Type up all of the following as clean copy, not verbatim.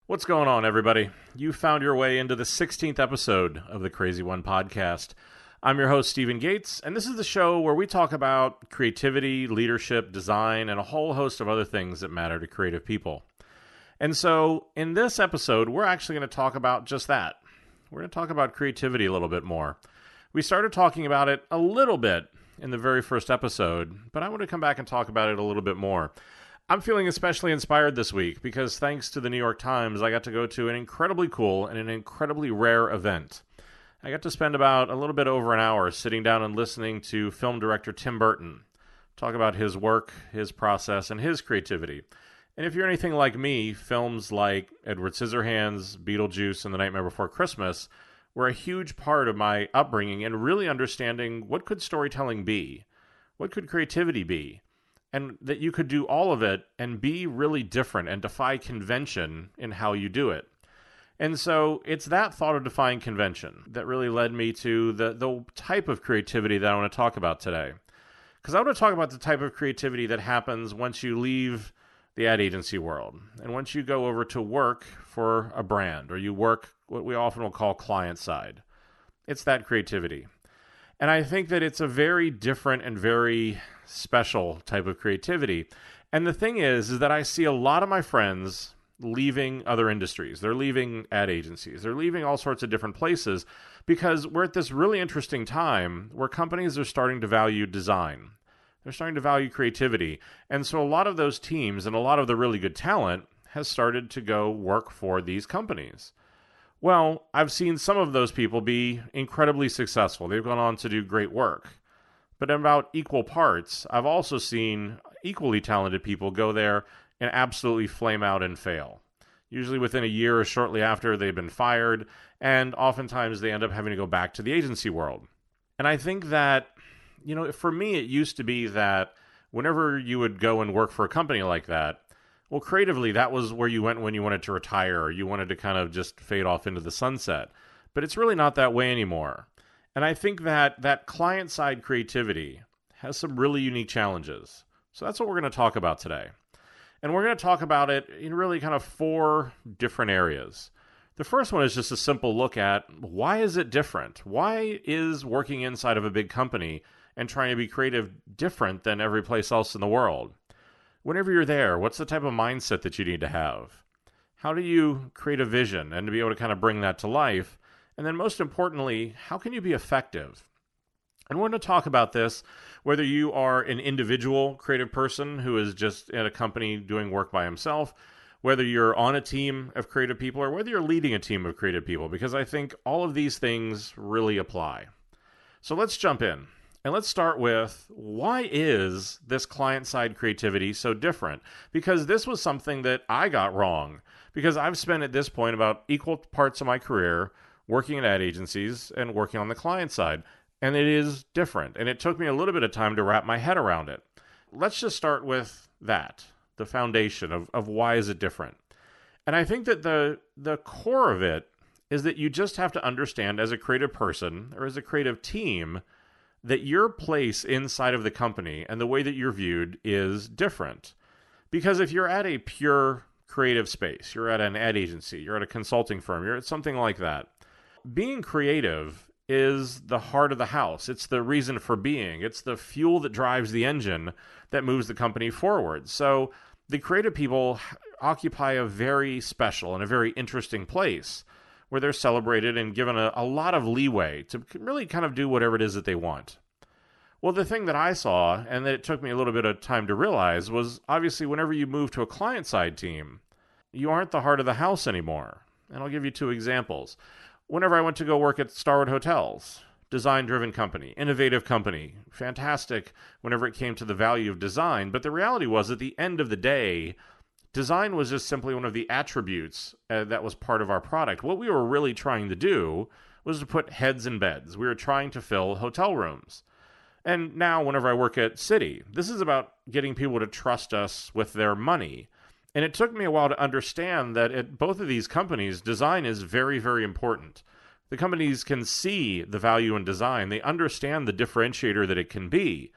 What's going on, everybody? You found your way into the 16th episode of the Crazy One podcast. I'm your host, Stephen Gates, and this is the show where we talk about creativity, leadership, design, and a whole host of other things that matter to creative people. And so, in this episode, we're actually going to talk about just that. We're going to talk about creativity a little bit more. We started talking about it a little bit in the very first episode, but I want to come back and talk about it a little bit more. I'm feeling especially inspired this week because thanks to the New York Times, I got to go to an incredibly cool and an incredibly rare event. I got to spend about a little bit over an hour sitting down and listening to film director Tim Burton talk about his work, his process, and his creativity. And if you're anything like me, films like Edward Scissorhands, Beetlejuice, and The Nightmare Before Christmas were a huge part of my upbringing and really understanding what could storytelling be? What could creativity be? And that you could do all of it and be really different and defy convention in how you do it. And so it's that thought of defying convention that really led me to the type of creativity that I want to talk about today. Because I want to talk about the type of creativity that happens once you leave the ad agency world and once you go over to work for a brand or you work what we often will call client side. It's that creativity. And I think that it's a very different and very special type of creativity. And the thing is that I see a lot of my friends leaving other industries. They're leaving ad agencies. They're leaving all sorts of different places because we're at this really interesting time where companies are starting to value design. They're starting to value creativity. And so a lot of those teams and a lot of the really good talent has started to go work for these companies. Well, I've seen some of those people be incredibly successful. They've gone on to do great work. But in about equal parts, I've also seen equally talented people go there and absolutely flame out and fail. Usually within a year or shortly after they've been fired, and oftentimes they end up having to go back to the agency world. And I think that, for me, it used to be that whenever you would go and work for a company like that, well, creatively, that was where you went when you wanted to retire or you wanted to kind of just fade off into the sunset. But it's really not that way anymore. And I think that client-side creativity has some really unique challenges. So that's what we're going to talk about today. And we're going to talk about it in really kind of 4 different areas. The first one is just a simple look at why is it different? Why is working inside of a big company and trying to be creative different than every place else in the world? Whenever you're there, what's the type of mindset that you need to have? How do you create a vision and to be able to kind of bring that to life? And then most importantly, how can you be effective? And we're going to talk about this, whether you are an individual creative person who is just at a company doing work by himself, whether you're on a team of creative people, or whether you're leading a team of creative people, because I think all of these things really apply. So let's jump in. And let's start with, why is this client-side creativity so different? Because this was something that I got wrong. Because I've spent at this point about equal parts of my career working at ad agencies and working on the client side. And it is different. And it took me a little bit of time to wrap my head around it. Let's just start with that, the foundation of why is it different. And I think that the core of it is that you just have to understand as a creative person or as a creative team that your place inside of the company and the way that you're viewed is different. Because if you're at a pure creative space, you're at an ad agency, you're at a consulting firm, you're at something like that, being creative is the heart of the house. It's the reason for being. It's the fuel that drives the engine that moves the company forward. So the creative people occupy a very special and a very interesting place where they're celebrated and given a lot of leeway to really kind of do whatever it is that they want. Well, the thing that I saw, and that it took me a little bit of time to realize, was obviously whenever you move to a client-side team, you aren't the heart of the house anymore. And I'll give you 2 examples. Whenever I went to go work at Starwood Hotels, design-driven company, innovative company, fantastic whenever it came to the value of design, but the reality was at the end of the day, design was just simply one of the attributes that was part of our product. What we were really trying to do was to put heads in beds. We were trying to fill hotel rooms. And now whenever I work at Citi, this is about getting people to trust us with their money. And it took me a while to understand that at both of these companies, design is very, very important. The companies can see the value in design. They understand the differentiator that it can be.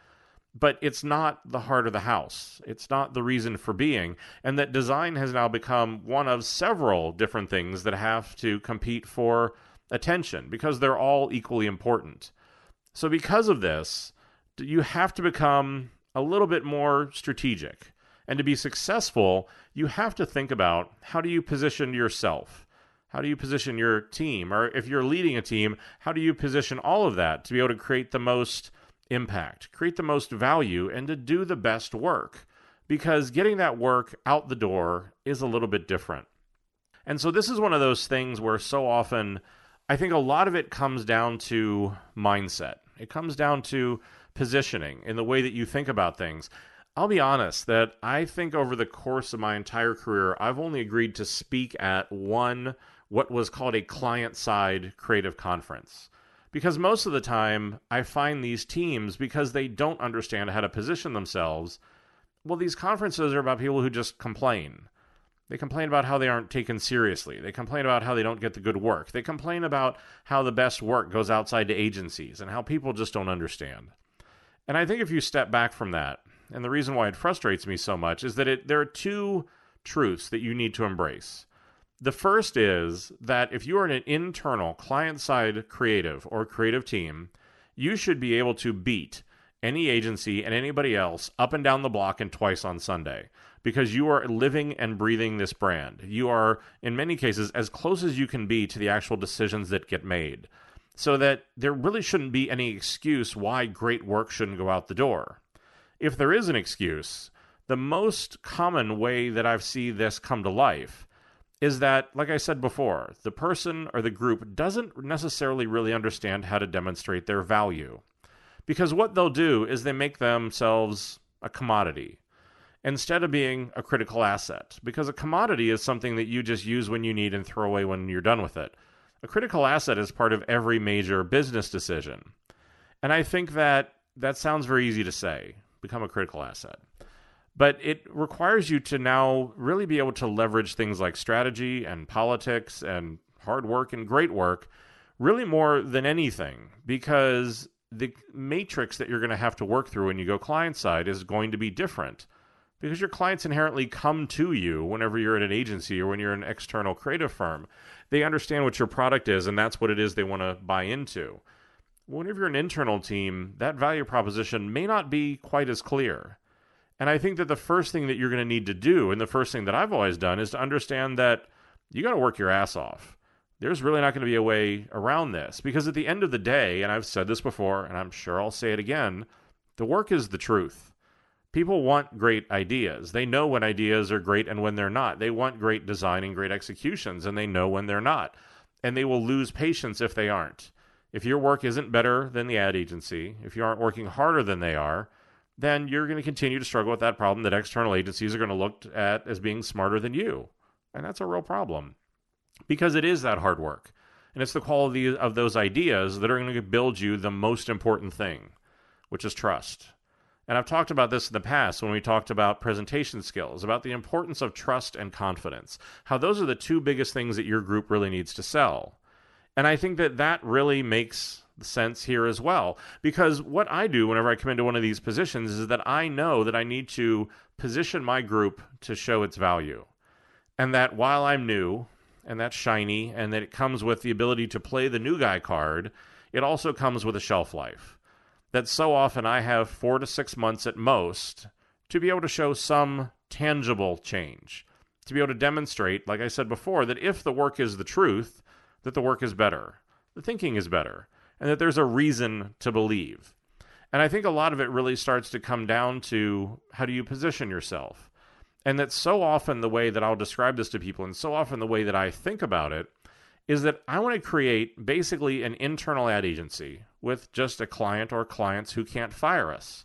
but it's not the heart of the house. It's not the reason for being. And that design has now become one of several different things that have to compete for attention because they're all equally important. So because of this, you have to become a little bit more strategic. And to be successful, you have to think about, how do you position yourself? How do you position your team? Or if you're leading a team, how do you position all of that to be able to create the most impact, create the most value, and to do the best work? Because getting that work out the door is a little bit different. And so this is one of those things where so often I think a lot of it comes down to mindset. It comes down to positioning in the way that you think about things. I'll be honest that I think over the course of my entire career, I've only agreed to speak at one, what was called a client-side creative conference. Because most of the time, I find these teams, because they don't understand how to position themselves, well, these conferences are about people who just complain. They complain about how they aren't taken seriously. They complain about how they don't get the good work. They complain about how the best work goes outside to agencies and how people just don't understand. And I think if you step back from that, and the reason why it frustrates me so much is that there are two truths that you need to embrace. The first is that if you are an internal client-side creative or creative team, you should be able to beat any agency and anybody else up and down the block and twice on Sunday, because you are living and breathing this brand. You are, in many cases, as close as you can be to the actual decisions that get made, so that there really shouldn't be any excuse why great work shouldn't go out the door. If there is an excuse, the most common way that I've seen this come to life is that, like I said before, the person or the group doesn't necessarily really understand how to demonstrate their value. Because what they'll do is they make themselves a commodity instead of being a critical asset. Because a commodity is something that you just use when you need and throw away when you're done with it. A critical asset is part of every major business decision. And I think that sounds very easy to say, become a critical asset. But it requires you to now really be able to leverage things like strategy and politics and hard work and great work really more than anything, because the matrix that you're going to have to work through when you go client side is going to be different, because your clients inherently come to you whenever you're at an agency or when you're an external creative firm. They understand what your product is, and that's what it is they want to buy into. Whenever you're an internal team, that value proposition may not be quite as clear. And I think that the first thing that you're going to need to do, and the first thing that I've always done, is to understand that you got to work your ass off. There's really not going to be a way around this, because at the end of the day, and I've said this before, and I'm sure I'll say it again, the work is the truth. People want great ideas. They know when ideas are great and when they're not. They want great design and great executions, and they know when they're not. And they will lose patience if they aren't. If your work isn't better than the ad agency, if you aren't working harder than they are, then you're going to continue to struggle with that problem that external agencies are going to look at as being smarter than you. And that's a real problem, because it is that hard work. And it's the quality of those ideas that are going to build you the most important thing, which is trust. And I've talked about this in the past when we talked about presentation skills, about the importance of trust and confidence, how those are the two biggest things that your group really needs to sell. And I think that really makes sense here as well, because what I do whenever I come into one of these positions is that I know that I need to position my group to show its value, and that while I'm new and that's shiny and that it comes with the ability to play the new guy card, it also comes with a shelf life. That so often I have 4 to 6 months at most to be able to show some tangible change, to be able to demonstrate, like I said before, that if the work is the truth, that the work is better, the thinking is better, and that there's a reason to believe. And I think a lot of it really starts to come down to, how do you position yourself? And that so often the way that I'll describe this to people, and so often the way that I think about it, is that I want to create basically an internal ad agency with just a client or clients who can't fire us.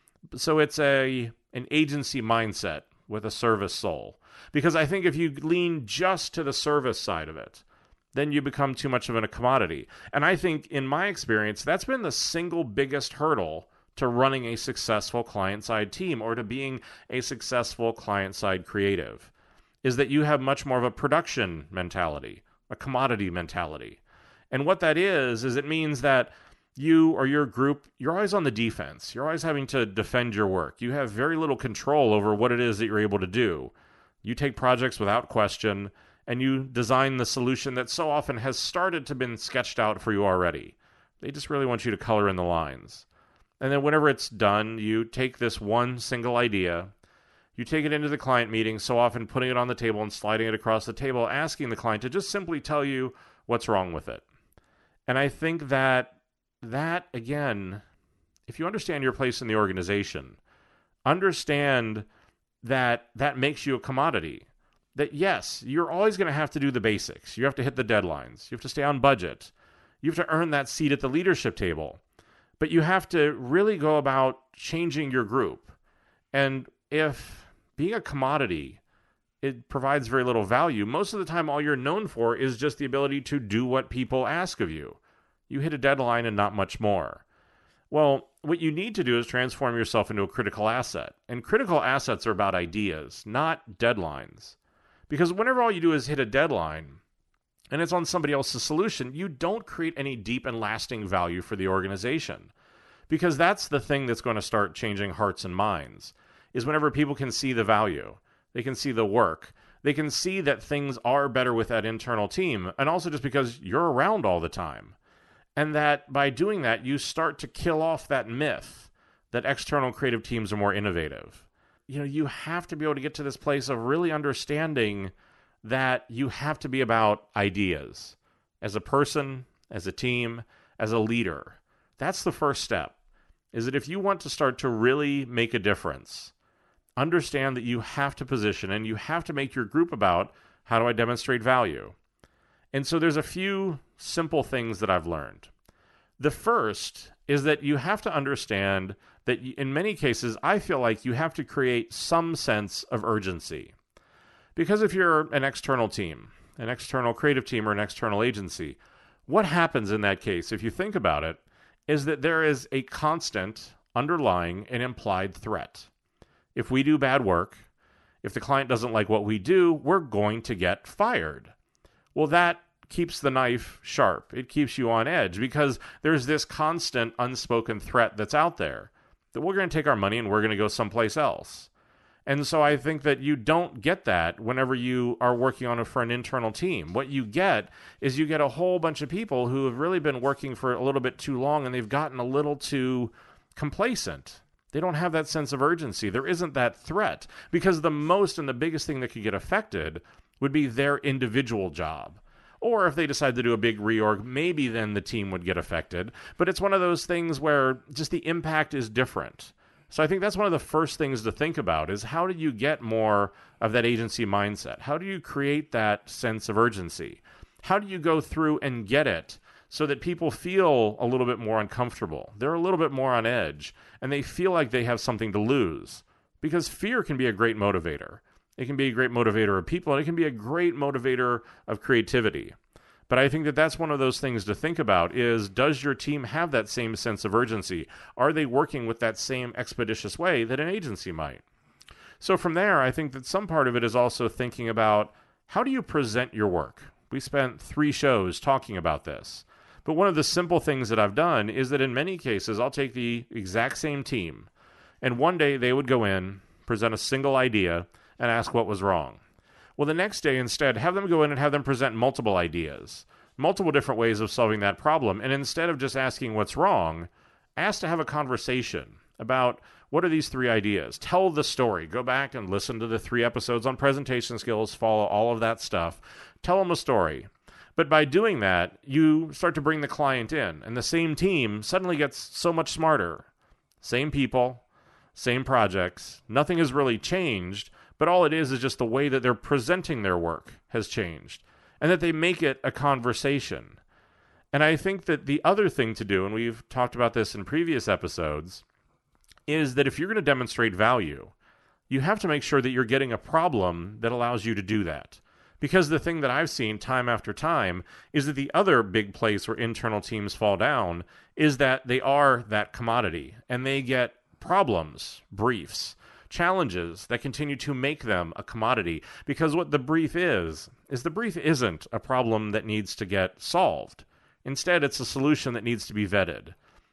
So it's an agency mindset with a service soul. Because I think if you lean just to the service side of it, then you become too much of a commodity. And I think, in my experience, that's been the single biggest hurdle to running a successful client-side team, or to being a successful client-side creative, is that you have much more of a production mentality, a commodity mentality. And what that is it means that you or your group, you're always on the defense. You're always having to defend your work. You have very little control over what it is that you're able to do. You take projects without question, and you design the solution that so often has started to been sketched out for you already. They just really want you to color in the lines. And then whenever it's done, you take this one single idea, you take it into the client meeting, so often putting it on the table and sliding it across the table, asking the client to just simply tell you what's wrong with it. And I think that again, if you understand your place in the organization, understand that makes you a commodity. That yes, you're always going to have to do the basics. You have to hit the deadlines. You have to stay on budget. You have to earn that seat at the leadership table. But you have to really go about changing your group. And if being a commodity, it provides very little value, most of the time all you're known for is just the ability to do what people ask of you. You hit a deadline and not much more. Well, what you need to do is transform yourself into a critical asset. And critical assets are about ideas, not deadlines. Because whenever all you do is hit a deadline, and it's on somebody else's solution, you don't create any deep and lasting value for the organization. Because that's the thing that's going to start changing hearts and minds, is whenever people can see the value, they can see the work, they can see that things are better with that internal team, and also just because you're around all the time. And that by doing that, you start to kill off that myth that external creative teams are more innovative. You have to be able to get to this place of really understanding that you have to be about ideas as a person, as a team, as a leader. That's the first step, is that if you want to start to really make a difference, understand that you have to position and you have to make your group about how do I demonstrate value. And so there's a few simple things that I've learned. The first is that you have to understand that in many cases, I feel like you have to create some sense of urgency. Because if you're an external team, an external creative team, or an external agency, what happens in that case, if you think about it, is that there is a constant underlying and implied threat. If we do bad work, if the client doesn't like what we do, we're going to get fired. Well, that keeps the knife sharp. It keeps you on edge because there's this constant unspoken threat that's out there that we're going to take our money and we're going to go someplace else. And so I think that you don't get that whenever you are working on it for an internal team. What you get is you get a whole bunch of people who have really been working for a little bit too long and they've gotten a little too complacent. They don't have that sense of urgency. There isn't that threat because the most and the biggest thing that could get affected would be their individual job. Or if they decide to do a big reorg, maybe then the team would get affected. But it's one of those things where just the impact is different. So I think that's one of the first things to think about is how do you get more of that agency mindset? How do you create that sense of urgency? How do you go through and get it so that people feel a little bit more uncomfortable? They're a little bit more on edge, and they feel like they have something to lose. Because fear can be a great motivator. It can be a great motivator of people, and it can be a great motivator of creativity. But I think that that's one of those things to think about is, does your team have that same sense of urgency? Are they working with that same expeditious way that an agency might? So from there, I think that some part of it is also thinking about how do you present your work? We spent 3 shows talking about this. But one of the simple things that I've done is that in many cases, I'll take the exact same team, and one day they would go in, present a single idea, and ask what was wrong. Well, the next day, instead, have them go in and have them present multiple ideas, multiple different ways of solving that problem. And instead of just asking what's wrong, ask to have a conversation about what are these 3 ideas. Tell the story. Go back and listen to the 3 episodes on presentation skills, follow all of that stuff. Tell them a story. But by doing that, you start to bring the client in, and the same team suddenly gets so much smarter. Same people, same projects. Nothing has really changed. But all it is just the way that they're presenting their work has changed, and that they make it a conversation. And I think that the other thing to do, and we've talked about this in previous episodes, is that if you're going to demonstrate value, you have to make sure that you're getting a problem that allows you to do that. Because the thing that I've seen time after time is that the other big place where internal teams fall down is that they are that commodity, and they get problems, briefs, challenges that continue to make them a commodity. Because what the brief is the brief isn't a problem that needs to get solved. Instead, it's a solution that needs to be vetted.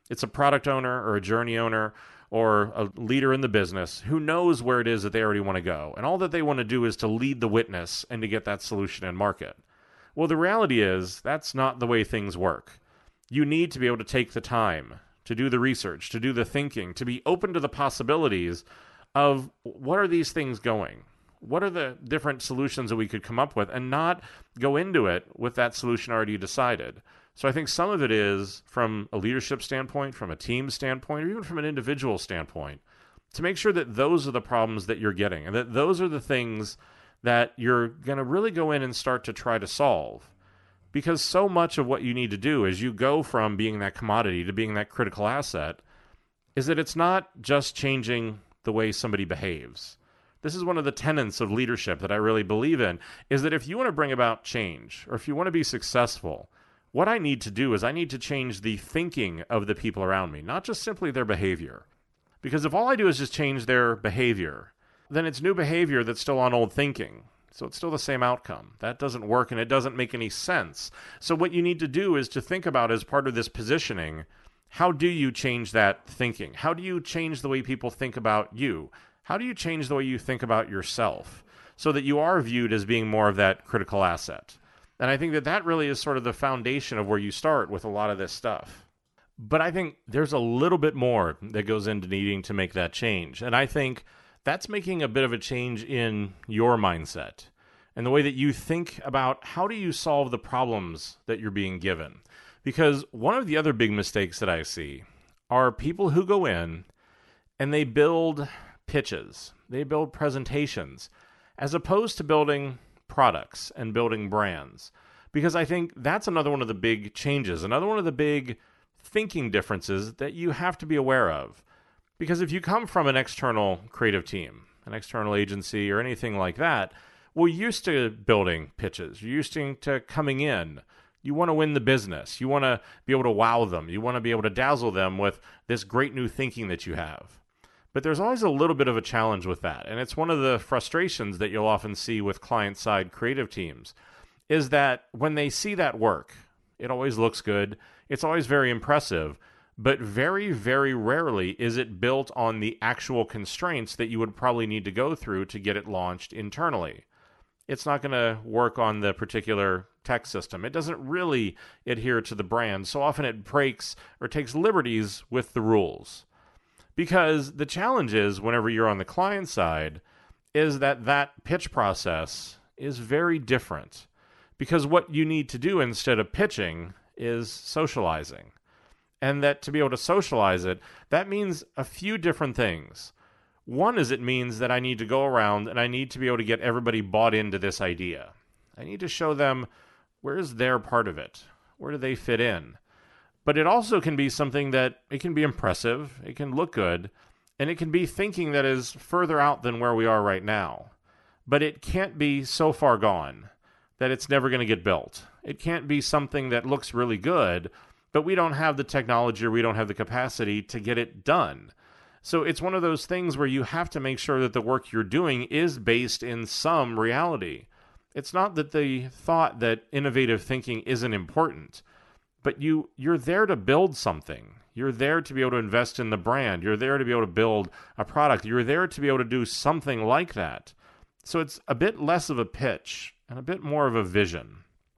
It's a product owner or a journey owner or a leader in the business who knows where it is that they already want to go. And all that they want to do is to lead the witness and to get that solution in market. Well, the reality is that's not the way things work. You need to be able to take the time to do the research, to do the thinking, to be open to the possibilities of what are these things going? What are the different solutions that we could come up with, and not go into it with that solution already decided. So I think some of it is from a leadership standpoint, from a team standpoint, or even from an individual standpoint, to make sure that those are the problems that you're getting and that those are the things that you're going to really go in and start to try to solve. Because so much of what you need to do as you go from being that commodity to being that critical asset is that it's not just changing the way somebody behaves. This is one of the tenets of leadership that I really believe in, is that if you want to bring about change, or if you want to be successful, what I need to do is I need to change the thinking of the people around me, not just simply their behavior. Because if all I do is just change their behavior, then it's new behavior that's still on old thinking. So it's still the same outcome. That doesn't work, and it doesn't make any sense. So what you need to do is to think about, as part of this positioning, how do you change that thinking? How do you change the way people think about you? How do you change the way you think about yourself so that you are viewed as being more of that critical asset? And I think that that really is sort of the foundation of where you start with a lot of this stuff. But I think there's a little bit more that goes into needing to make that change. And I think that's making a bit of a change in your mindset and the way that you think about how do you solve the problems that you're being given. Because one of the other big mistakes that I see are people who go in and they build pitches, they build presentations, as opposed to building products and building brands. Because I think that's another one of the big changes, another one of the big thinking differences that you have to be aware of. Because if you come from an external creative team, an external agency, or anything like that, we're used to building pitches. You're used to coming in. You want to win the business. You want to be able to wow them. You want to be able to dazzle them with this great new thinking that you have. But there's always a little bit of a challenge with that. And it's one of the frustrations that you'll often see with client-side creative teams, is that when they see that work, it always looks good. It's always very impressive. But very, very rarely is it built on the actual constraints that you would probably need to go through to get it launched internally. It's not going to work on the particular tech system. It doesn't really adhere to the brand. So often it breaks or takes liberties with the rules. Because the challenge is, whenever you're on the client side, is that that pitch process is very different. Because what you need to do instead of pitching is socializing. And that to be able to socialize it, that means a few different things. One is it means that I need to go around and I need to be able to get everybody bought into this idea. I need to show them where's their part of it. Where do they fit in? But it also can be something that it can be impressive, it can look good, and it can be thinking that is further out than where we are right now. But it can't be so far gone that it's never going to get built. It can't be something that looks really good, but we don't have the technology or we don't have the capacity to get it done. So it's one of those things where you have to make sure that the work you're doing is based in some reality. It's not that the thought that innovative thinking isn't important, but you're there to build something. You're there to be able to invest in the brand. You're there to be able to build a product. You're there to be able to do something like that. So it's a bit less of a pitch and a bit more of a vision.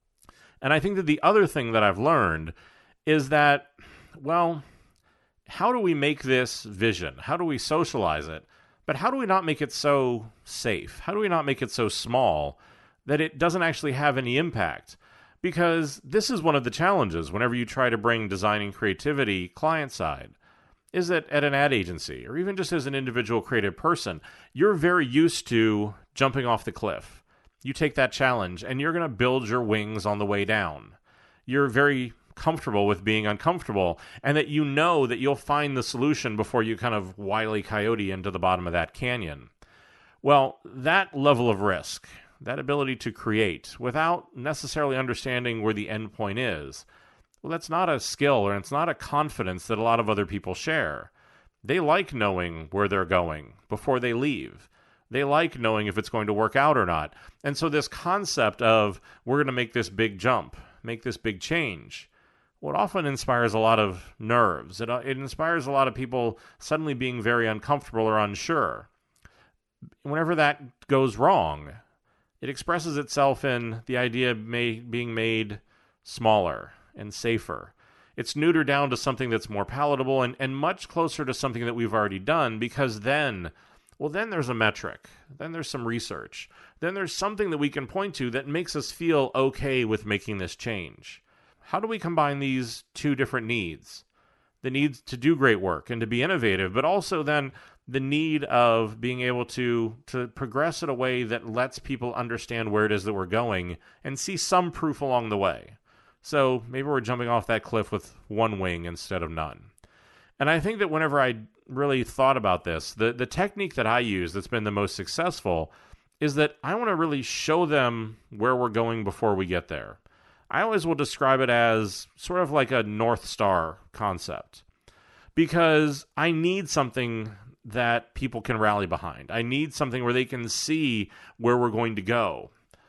And I think that the other thing that I've learned is that, well, how do we make this vision? How do we socialize it? But how do we not make it so safe? How do we not make it so small that it doesn't actually have any impact? Because this is one of the challenges whenever you try to bring design and creativity client side, is that at an ad agency, or even just as an individual creative person, you're very used to jumping off the cliff. You take that challenge and you're going to build your wings on the way down. You're very comfortable with being uncomfortable, and that you know that you'll find the solution before you kind of Wile E. Coyote into the bottom of that canyon. Well, that level of risk, that ability to create without necessarily understanding where the end point is, well, that's not a skill, or it's not a confidence that a lot of other people share. They like knowing where they're going before they leave. They like knowing if it's going to work out or not. And so this concept of we're going to make this big jump, make this big change, well, it often inspires a lot of nerves. It inspires a lot of people suddenly being very uncomfortable or unsure. Whenever that goes wrong, it expresses itself in the idea being made smaller and safer. It's neutered down to something that's more palatable and much closer to something that we've already done, because then there's a metric. Then there's some research. Then there's something that we can point to that makes us feel okay with making this change. How do we combine these two different needs? The need to do great work and to be innovative, but also then the need of being able to progress in a way that lets people understand where it is that we're going and see some proof along the way. So maybe we're jumping off that cliff with one wing instead of none. And I think that whenever I really thought about this, the technique that I use that's been the most successful is that I want to really show them where we're going before we get there. I always will describe it as sort of like a North Star concept, because I need something that people can rally behind. I need something where they can see where we're going to go.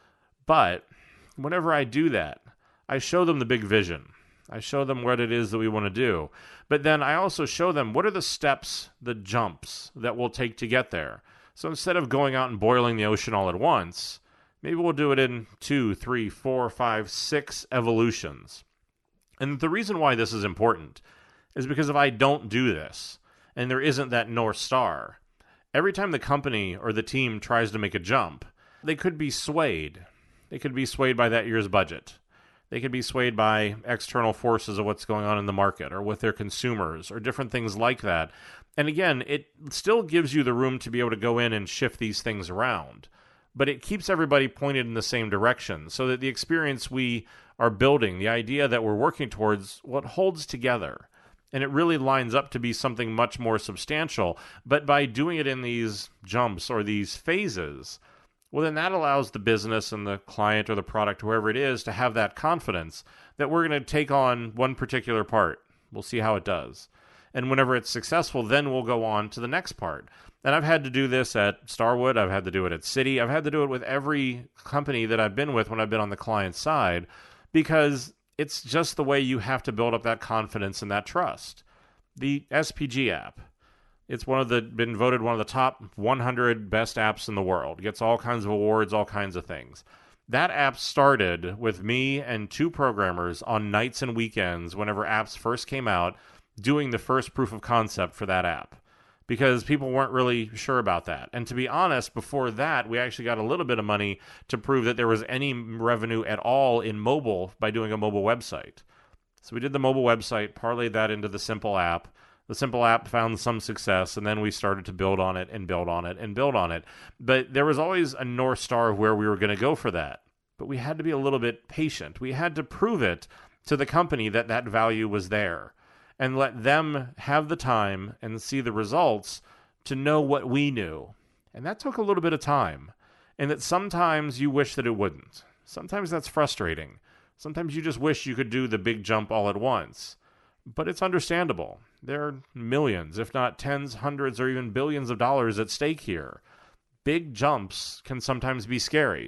But whenever I do that, I show them the big vision. I show them what it is that we want to do. But then I also show them what are the steps, the jumps that we'll take to get there. So instead of going out and boiling the ocean all at once, maybe we'll do it in 2, 3, 4, 5, 6 evolutions. And the reason why this is important is because if I don't do this, and there isn't that North Star, every time the company or the team tries to make a jump, they could be swayed. They could be swayed by that year's budget. They could be swayed by external forces of what's going on in the market or with their consumers or different things like that. And again, it still gives you the room to be able to go in and shift these things around. But it keeps everybody pointed in the same direction so that the experience we are building, the idea that we're working towards, what holds together. And it really lines up to be something much more substantial. But by doing it in these jumps or these phases, well, then that allows the business and the client or the product, whoever it is, to have that confidence that we're going to take on one particular part. We'll see how it does. And whenever it's successful, then we'll go on to the next part. And I've had to do this at Starwood. I've had to do it at Citi. I've had to do it with every company that I've been with when I've been on the client side, because it's just the way you have to build up that confidence and that trust. The SPG app, it's been voted one of the top 100 best apps in the world. It gets all kinds of awards, all kinds of things. That app started with me and 2 programmers on nights and weekends whenever apps first came out, doing the first proof of concept for that app, because people weren't really sure about that. And to be honest, before that, we actually got a little bit of money to prove that there was any revenue at all in mobile by doing a mobile website. So we did the mobile website, parlayed that into the simple app. The simple app found some success, and then we started to build on it and build on it and build on it. But there was always a North Star of where we were going to go for that. But we had to be a little bit patient. We had to prove it to the company that that value was there, and let them have the time and see the results to know what we knew. And that took a little bit of time. And that sometimes you wish that it wouldn't. Sometimes that's frustrating. Sometimes you just wish you could do the big jump all at once. But it's understandable. There are millions, if not tens, hundreds, or even billions of dollars at stake here. Big jumps can sometimes be scary.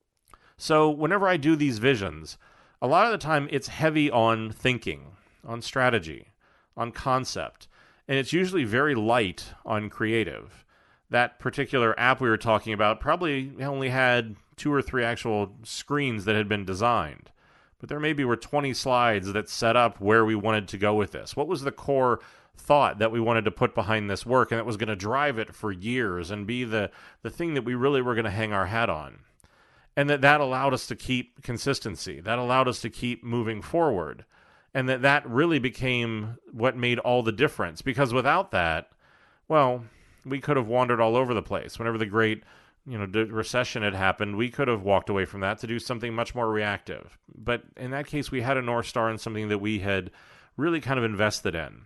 So whenever I do these visions, a lot of the time it's heavy on thinking, on strategy, on concept, and it's usually very light on creative. That particular app we were talking about probably only had 2 or 3 actual screens that had been designed, but there maybe were 20 slides that set up where we wanted to go with this. What was the core thought that we wanted to put behind this work, and that was going to drive it for years and be the thing that we really were going to hang our hat on? And that allowed us to keep consistency. That allowed us to keep moving forward. And that really became what made all the difference. Because without that, well, we could have wandered all over the place. Whenever the great recession had happened, we could have walked away from that to do something much more reactive. But in that case, we had a North Star and something that we had really kind of invested in.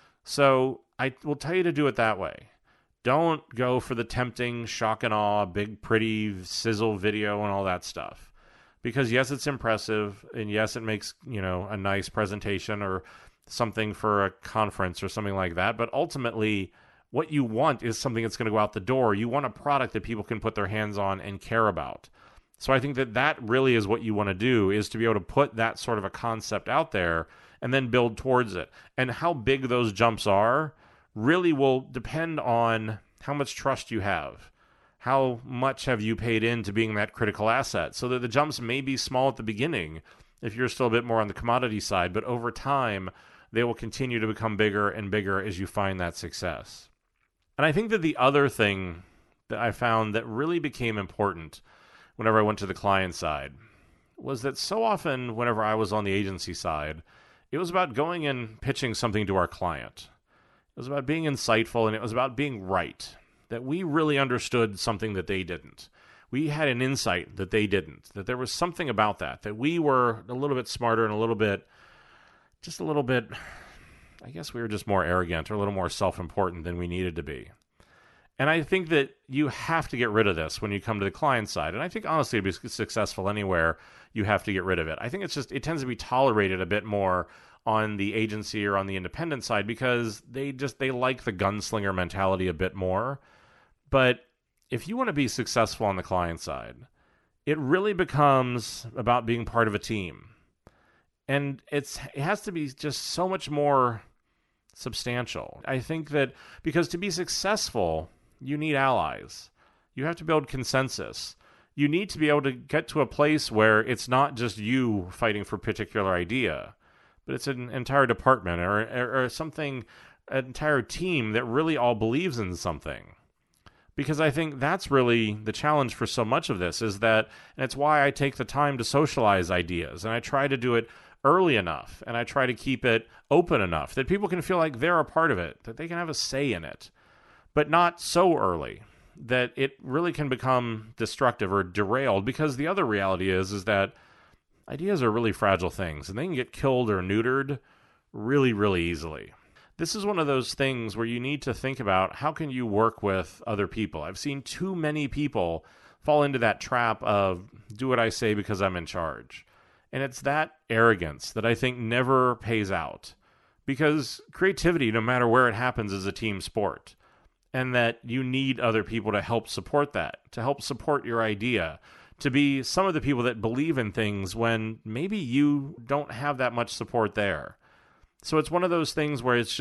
So I will tell you to do it that way. Don't go for the tempting shock and awe, big, pretty sizzle video and all that stuff. Because yes, it's impressive, and yes, it makes, a nice presentation or something for a conference or something like that. But ultimately, what you want is something that's going to go out the door. You want a product that people can put their hands on and care about. So I think that really is what you want to do, is to be able to put that sort of a concept out there and then build towards it. And how big those jumps are really will depend on how much trust you have. How much have you paid into being that critical asset? So that the jumps may be small at the beginning if you're still a bit more on the commodity side, but over time, they will continue to become bigger and bigger as you find that success. And I think that the other thing that I found that really became important whenever I went to the client side was that so often whenever I was on the agency side, it was about going and pitching something to our client. It was about being insightful, and it was about being right, that we really understood something that they didn't. We had an insight that they didn't, that there was something about that we were a little bit smarter and I guess we were just more arrogant or a little more self-important than we needed to be. And I think that you have to get rid of this when you come to the client side. And I think, honestly, to be successful anywhere, you have to get rid of it. I think it tends to be tolerated a bit more on the agency or on the independent side because they like the gunslinger mentality a bit more. But if you want to be successful on the client side, it really becomes about being part of a team. And it has to be just so much more substantial. I think that because to be successful, you need allies. You have to build consensus. You need to be able to get to a place where it's not just you fighting for a particular idea, but it's an entire department or something, an entire team that really all believes in something. Because I think that's really the challenge for so much of this is that, and it's why I take the time to socialize ideas, and I try to do it early enough, and I try to keep it open enough that people can feel like they're a part of it, that they can have a say in it, but not so early that it really can become destructive or derailed, because the other reality is that ideas are really fragile things, and they can get killed or neutered really, really easily. This is one of those things where you need to think about how can you work with other people. I've seen too many people fall into that trap of do what I say because I'm in charge. And it's that arrogance that I think never pays out, because creativity, no matter where it happens, is a team sport. And that you need other people to help support that, to help support your idea, to be some of the people that believe in things when maybe you don't have that much support there. So it's one of those things where it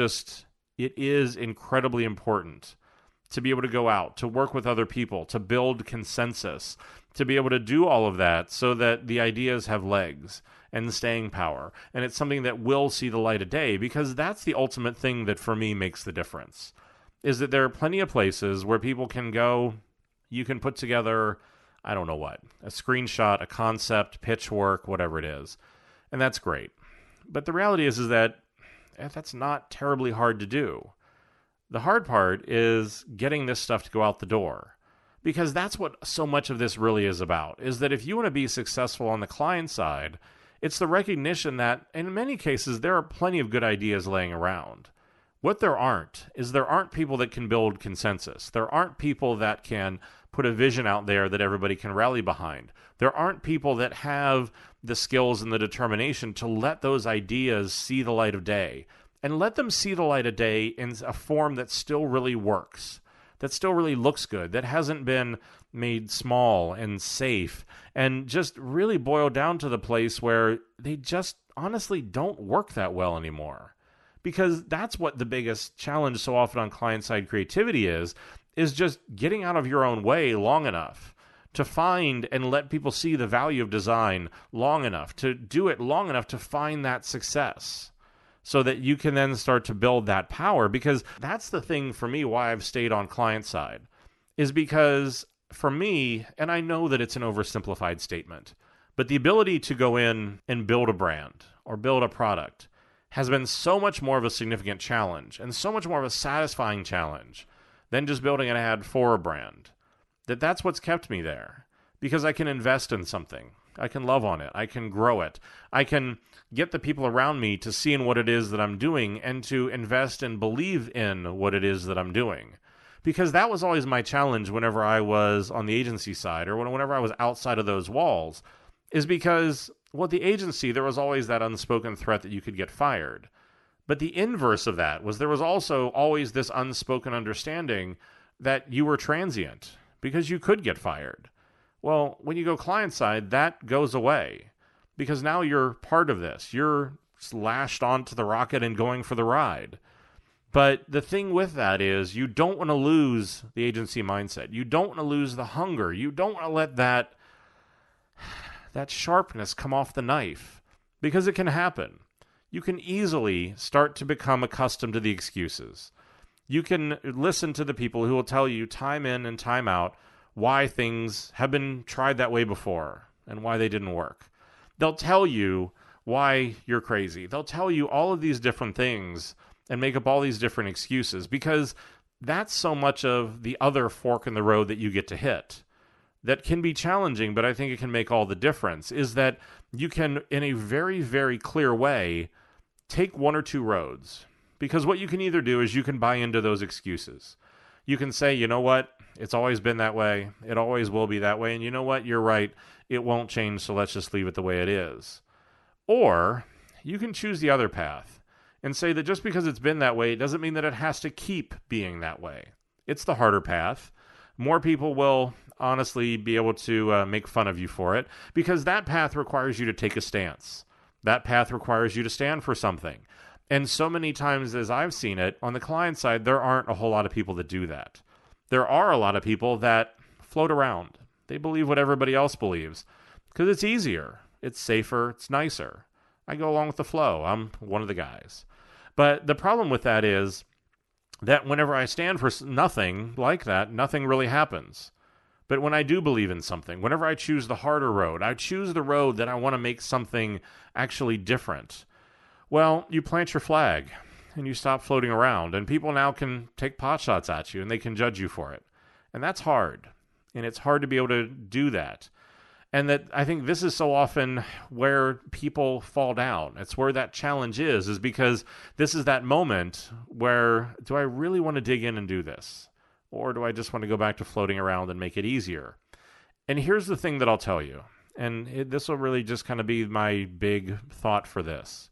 is incredibly important to be able to go out, to work with other people, to build consensus, to be able to do all of that so that the ideas have legs and staying power. And it's something that will see the light of day, because that's the ultimate thing that for me makes the difference, is that there are plenty of places where people can go, you can put together, I don't know what, a screenshot, a concept, pitch work, whatever it is. And that's great. But the reality is that that's not terribly hard to do. The hard part is getting this stuff to go out the door, because that's what so much of this really is about, is that if you want to be successful on the client side, it's the recognition that in many cases there are plenty of good ideas laying around. What there aren't people that can build consensus. There aren't people that can put a vision out there that everybody can rally behind. There aren't people that have the skills and the determination to let those ideas see the light of day, and let them see the light of day in a form that still really works, that still really looks good, that hasn't been made small and safe, and just really boil down to the place where they just honestly don't work that well anymore. Because that's what the biggest challenge so often on client-side creativity is just getting out of your own way long enough to find and let people see the value of design long enough, to do it long enough to find that success, so that you can then start to build that power. Because that's the thing for me why I've stayed on client side, is because for me, and I know that it's an oversimplified statement, but the ability to go in and build a brand or build a product has been so much more of a significant challenge and so much more of a satisfying challenge than just building an ad for a brand. That's what's kept me there, because I can invest in something. I can love on it. I can grow it. I can get the people around me to see in what it is that I'm doing and to invest and believe in what it is that I'm doing. Because that was always my challenge whenever I was on the agency side or whenever I was outside of those walls, is because, well, the agency, there was always that unspoken threat that you could get fired. But the inverse of that was there was also always this unspoken understanding that you were transient, because you could get fired. Well, when you go client side, that goes away because now you're part of this. You're lashed onto the rocket and going for the ride. But the thing with that is you don't want to lose the agency mindset. You don't want to lose the hunger. You don't want to let that sharpness come off the knife because it can happen. You can easily start to become accustomed to the excuses. You can listen to the people who will tell you time in and time out why things have been tried that way before and why they didn't work. They'll tell you why you're crazy. They'll tell you all of these different things and make up all these different excuses because that's so much of the other fork in the road that you get to hit. That can be challenging, but I think it can make all the difference, is that you can, in a very, very clear way, take one or two roads. Because what you can either do is you can buy into those excuses. You can say, you know what, it's always been that way, it always will be that way, and you know what, you're right, it won't change, so let's just leave it the way it is. Or you can choose the other path and say that just because it's been that way, it doesn't mean that it has to keep being that way. It's the harder path. More people will honestly be able to make fun of you for it because that path requires you to take a stance. That path requires you to stand for something. And so many times as I've seen it, on the client side, there aren't a whole lot of people that do that. There are a lot of people that float around. They believe what everybody else believes because it's easier, it's safer, it's nicer. I go along with the flow. I'm one of the guys. But the problem with that is that whenever I stand for nothing like that, nothing really happens. But when I do believe in something, whenever I choose the harder road, I choose the road that I want to make something actually different. Well, you plant your flag and you stop floating around, and people now can take pot shots at you and they can judge you for it. And that's hard. And it's hard to be able to do that. And that I think this is so often where people fall down. It's where that challenge is because this is that moment where, do I really want to dig in and do this? Or do I just want to go back to floating around and make it easier? And here's the thing that I'll tell you, and this will really just kind of be my big thought for this,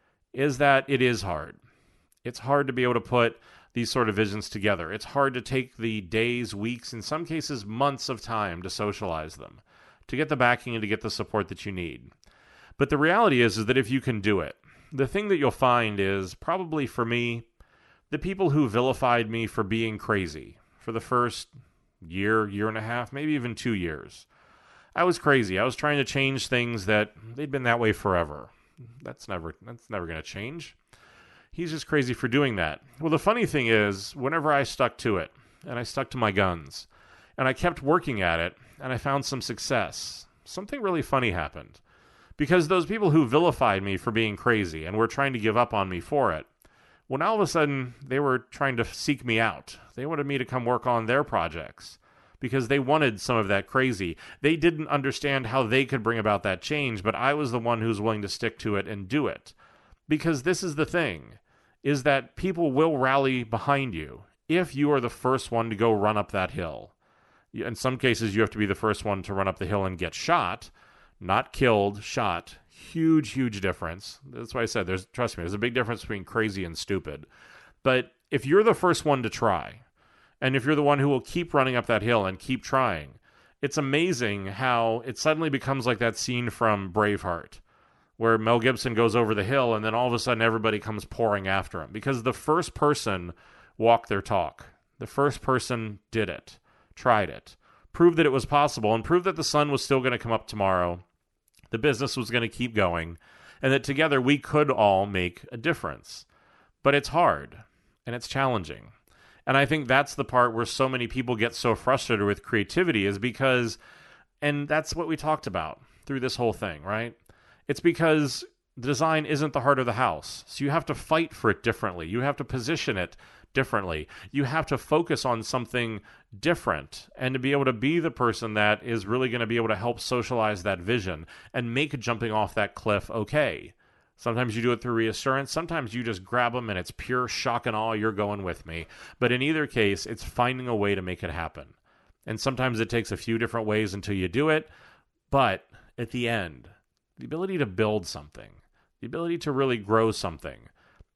is that it is hard. It's hard to be able to put these sort of visions together. It's hard to take the days, weeks, in some cases months of time to socialize them, to get the backing and to get the support that you need. But the reality is that if you can do it, the thing that you'll find is probably for me, the people who vilified me for being crazy for the first year, year and a half, maybe even 2 years. I was crazy. I was trying to change things that they'd been that way forever. That's never going to change. He's just crazy for doing that. Well, the funny thing is, whenever I stuck to it, and I stuck to my guns, and I kept working at it, and I found some success, something really funny happened. Because those people who vilified me for being crazy and were trying to give up on me for it, well, now all of a sudden, they were trying to seek me out. They wanted me to come work on their projects because they wanted some of that crazy. They didn't understand how they could bring about that change, but I was the one who was willing to stick to it and do it. Because this is the thing, is that people will rally behind you if you are the first one to go run up that hill. In some cases, you have to be the first one to run up the hill and get shot, not killed, shot. Huge, huge difference. That's why I said, trust me, there's a big difference between crazy and stupid. But if you're the first one to try, and if you're the one who will keep running up that hill and keep trying, it's amazing how it suddenly becomes like that scene from Braveheart, where Mel Gibson goes over the hill and then all of a sudden everybody comes pouring after him because the first person walked their talk. The first person did it, tried it, proved that it was possible, and proved that the sun was still going to come up tomorrow. The business was going to keep going, and that together we could all make a difference. But it's hard, and it's challenging. And I think that's the part where so many people get so frustrated with creativity is because, and that's what we talked about through this whole thing, right? It's because design isn't the heart of the house. So you have to fight for it differently. You have to position it differently. You have to focus on something different and to be able to be the person that is really going to be able to help socialize that vision and make jumping off that cliff okay. Sometimes you do it through reassurance. Sometimes you just grab them and it's pure shock and awe. You're going with me. But in either case, it's finding a way to make it happen. And sometimes it takes a few different ways until you do it. But at the end, the ability to build something, the ability to really grow something,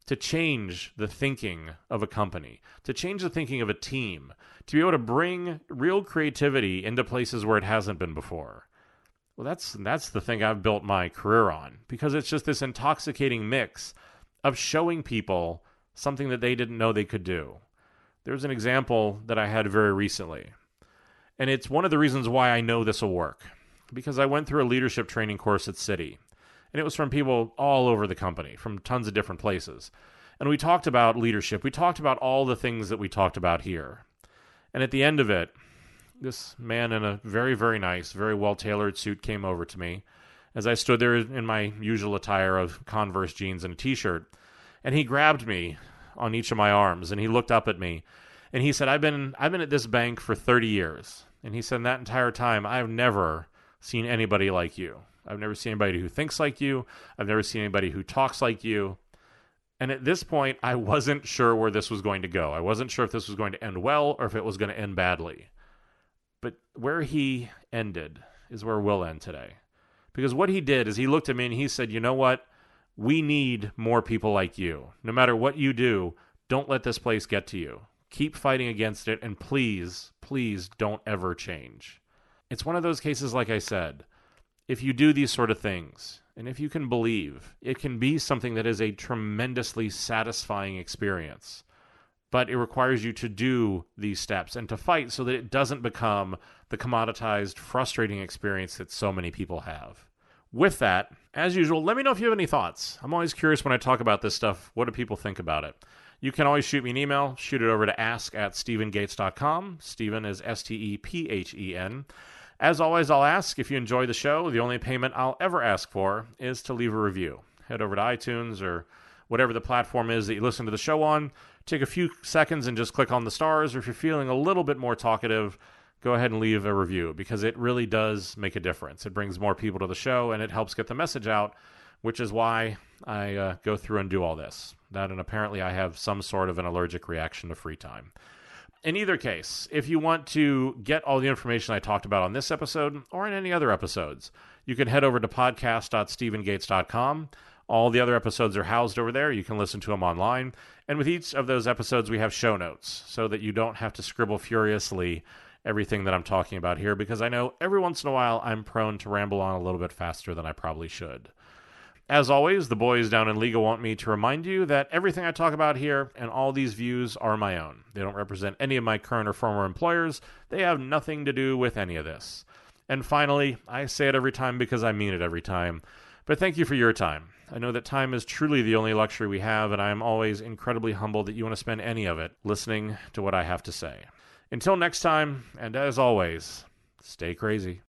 to change the thinking of a company, to change the thinking of a team, to be able to bring real creativity into places where it hasn't been before. Well, that's the thing I've built my career on, because it's just this intoxicating mix of showing people something that they didn't know they could do. There's an example that I had very recently, and it's one of the reasons why I know this will work, because I went through a leadership training course at Citi, and it was from people all over the company, from tons of different places. And we talked about leadership. We talked about all the things that we talked about here. And at the end of it, this man in a very, very nice, very well-tailored suit came over to me as I stood there in my usual attire of Converse jeans and a t-shirt. And he grabbed me on each of my arms, and he looked up at me, and he said, I've been at this bank for 30 years. And he said, in that entire time, I've never seen anybody like you. I've never seen anybody who thinks like you. I've never seen anybody who talks like you. And at this point, I wasn't sure where this was going to go. I wasn't sure if this was going to end well or if it was going to end badly. But where he ended is where we'll end today. Because what he did is he looked at me and he said, you know what? We need more people like you. No matter what you do, don't let this place get to you. Keep fighting against it, and please, please don't ever change. It's one of those cases, like I said, if you do these sort of things, and if you can believe, it can be something that is a tremendously satisfying experience. But it requires you to do these steps and to fight so that it doesn't become the commoditized, frustrating experience that so many people have. With that, as usual, let me know if you have any thoughts. I'm always curious when I talk about this stuff, what do people think about it? You can always shoot me an email. Shoot it over to ask@StephenGates.com. Stephen is Stephen. As always, I'll ask if you enjoy the show. The only payment I'll ever ask for is to leave a review. Head over to iTunes or whatever the platform is that you listen to the show on. Take a few seconds and just click on the stars. Or if you're feeling a little bit more talkative, go ahead and leave a review, because it really does make a difference. It brings more people to the show, and it helps get the message out, which is why I go through and do all this. That, and apparently I have some sort of an allergic reaction to free time. In either case, if you want to get all the information I talked about on this episode or in any other episodes, you can head over to podcast.stephengates.com. All the other episodes are housed over there. You can listen to them online. And with each of those episodes, we have show notes so that you don't have to scribble furiously everything that I'm talking about here, because I know every once in a while I'm prone to ramble on a little bit faster than I probably should. As always, the boys down in legal want me to remind you that everything I talk about here and all these views are my own. They don't represent any of my current or former employers. They have nothing to do with any of this. And finally, I say it every time because I mean it every time, but thank you for your time. I know that time is truly the only luxury we have, and I am always incredibly humbled that you want to spend any of it listening to what I have to say. Until next time, and as always, stay crazy.